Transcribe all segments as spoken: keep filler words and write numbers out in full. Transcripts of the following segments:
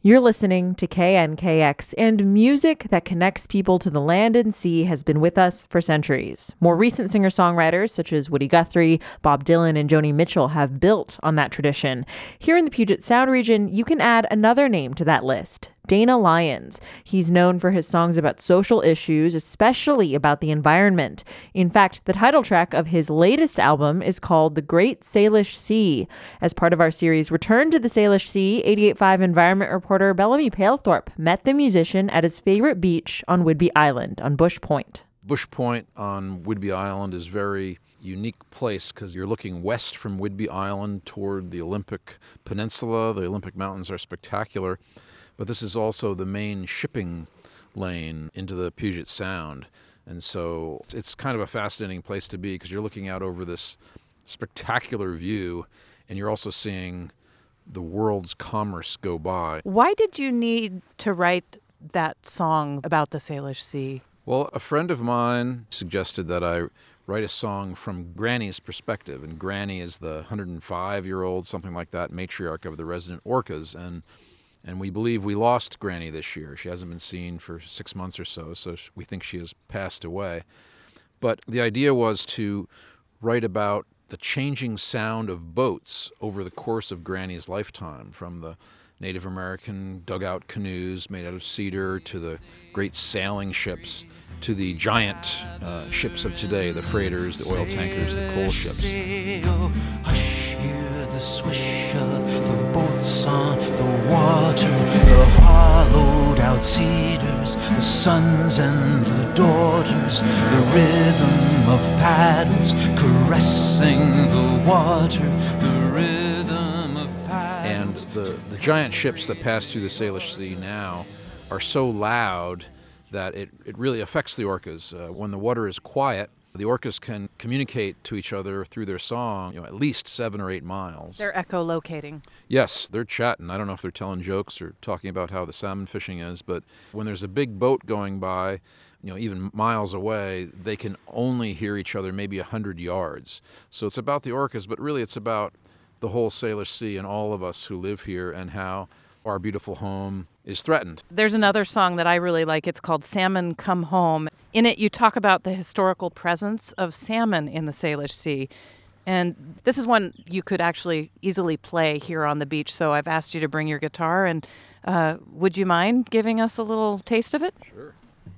You're listening to K N K X, and music that connects people to the land and sea has been with us for centuries. More recent singer-songwriters such as Woody Guthrie, Bob Dylan, and Joni Mitchell have built on that tradition. Here in the Puget Sound region, you can add another name to that list, Dana Lyons. He's known for his songs about social issues, especially about the environment. In fact, the title track of his latest album is called The Great Salish Sea. As part of our series Return to the Salish Sea, eighty-eight point five environment reporter Bellamy Palethorpe met the musician at his favorite beach on Whidbey Island on Bush Point. Bush Point on Whidbey Island is a very unique place because you're looking west from Whidbey Island toward the Olympic Peninsula. The Olympic Mountains are spectacular. But this is also the main shipping lane into the Puget Sound. And so it's kind of a fascinating place to be because you're looking out over this spectacular view and you're also seeing the world's commerce go by. Why did you need to write that song about the Salish Sea? Well, a friend of mine suggested that I write a song from Granny's perspective. And Granny is the one hundred five-year-old, something like that, matriarch of the resident orcas. And And we believe we lost Granny this year. She hasn't been seen for six months or so, so we think she has passed away. But the idea was to write about the changing sound of boats over the course of Granny's lifetime, from the Native American dugout canoes made out of cedar to the great sailing ships to the giant uh, ships of today, the freighters, the oil tankers, the coal ships. Hush, hear the swish of the boats on the water, the hollowed out cedars, the sons and the daughters, the rhythm of paddles caressing the water, the rhythm of paddles. And the, the giant ships that pass through the Salish Sea now are so loud that it, it really affects the orcas. Uh, when the water is quiet, the orcas can communicate to each other through their song, you know, at least seven or eight miles. They're echolocating. Yes, they're chatting. I don't know if they're telling jokes or talking about how the salmon fishing is, but when there's a big boat going by, you know, even miles away, they can only hear each other maybe a hundred yards. So it's about the orcas, but really it's about the whole Salish Sea and all of us who live here and how our beautiful home is threatened. There's another song that I really like. It's called Salmon Come Home. In it, you talk about the historical presence of salmon in the Salish Sea. And this is one you could actually easily play here on the beach. So I've asked you to bring your guitar. And uh, would you mind giving us a little taste of it? Sure.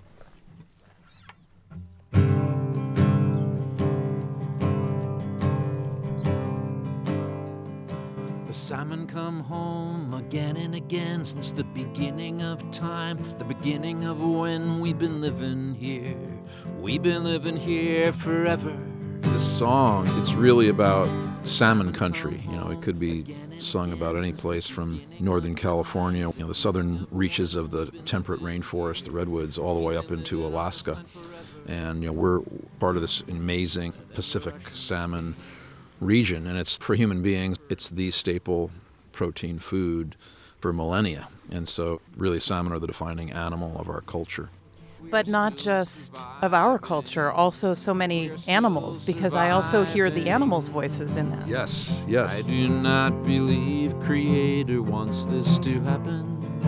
Salmon come home again and again since the beginning of time, the beginning of when we've been living here. We've been living here forever. This song, it's really about salmon country. You know, it could be sung about any place from Northern California, you know, the southern reaches of the temperate rainforest, the redwoods, all the way up into Alaska. And, you know, we're part of this amazing Pacific salmon region, and it's for human beings, it's the staple protein food for millennia. And so really salmon are the defining animal of our culture. But not just of our culture, also so many animals, because I also hear the animals' voices in that. Yes, yes. I do not believe Creator wants this to happen.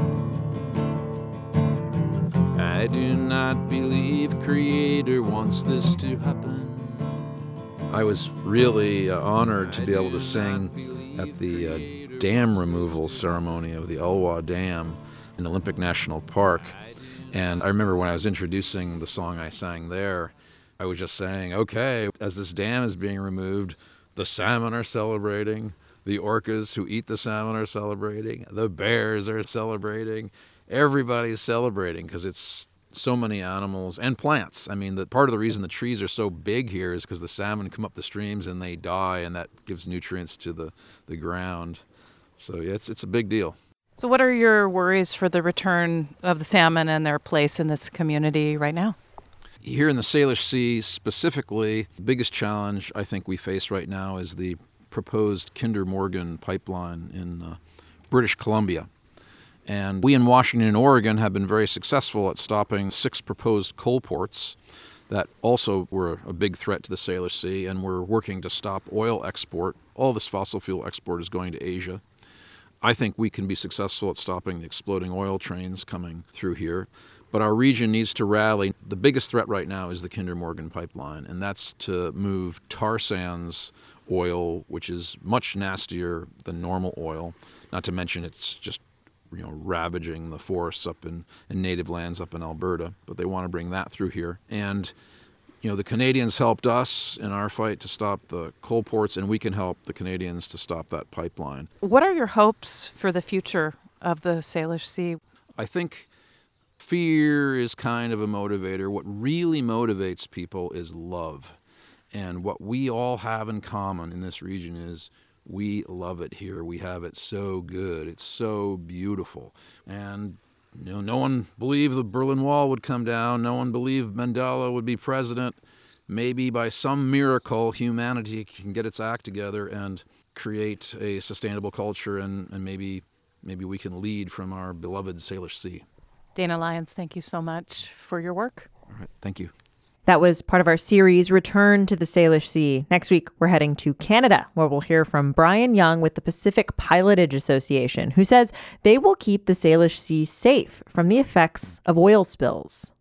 I do not believe Creator wants this to happen. I was really uh, honored to be able to sing at the uh, dam removal ceremony of the Elwha Dam in Olympic National Park. And I remember when I was introducing the song I sang there, I was just saying, okay, as this dam is being removed, the salmon are celebrating, the orcas who eat the salmon are celebrating, the bears are celebrating, everybody's celebrating because it's so many animals and plants. I mean, the part of the reason the trees are so big here is because the salmon come up the streams and they die, and that gives nutrients to the, the ground. So yeah, it's it's a big deal. So what are your worries for the return of the salmon and their place in this community right now? Here in the Salish Sea specifically, the biggest challenge I think we face right now is the proposed Kinder Morgan pipeline in uh, British Columbia. And we in Washington and Oregon have been very successful at stopping six proposed coal ports that also were a big threat to the Salish Sea, and we're working to stop oil export. All this fossil fuel export is going to Asia. I think we can be successful at stopping the exploding oil trains coming through here. But our region needs to rally. The biggest threat right now is the Kinder Morgan pipeline, and that's to move tar sands oil, which is much nastier than normal oil, not to mention it's just you know, ravaging the forests up in, in native lands up in Alberta. But they want to bring that through here. And you know, the Canadians helped us in our fight to stop the coal ports, and we can help the Canadians to stop that pipeline. What are your hopes for the future of the Salish Sea? I think fear is kind of a motivator. What really motivates people is love. And what we all have in common in this region is we love it here. We have it so good. It's so beautiful. And you know, no one believed the Berlin Wall would come down. No one believed Mandela would be president. Maybe by some miracle, humanity can get its act together and create a sustainable culture, and, and maybe maybe we can lead from our beloved Salish Sea. Dana Lyons, thank you so much for your work. All right, thank you. That was part of our series, Return to the Salish Sea. Next week, we're heading to Canada, where we'll hear from Brian Young with the Pacific Pilotage Association, who says they will keep the Salish Sea safe from the effects of oil spills.